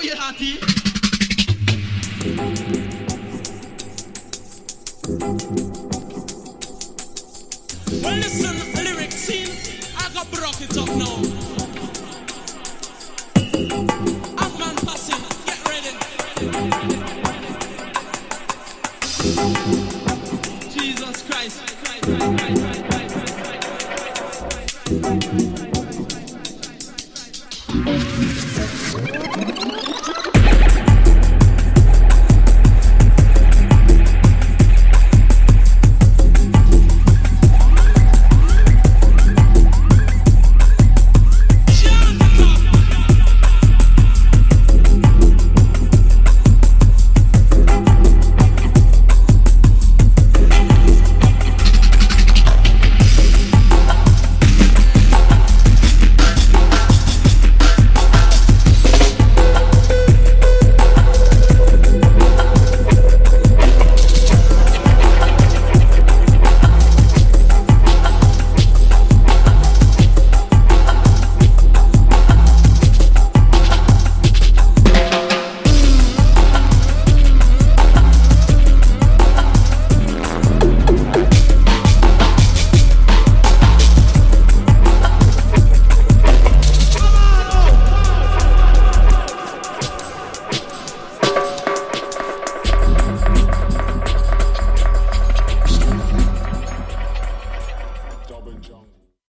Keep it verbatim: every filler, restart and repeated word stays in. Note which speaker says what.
Speaker 1: get hearty. Well, listen, lyric scene, I got broke it up now. I'm man passing, get ready. Jesus Christ.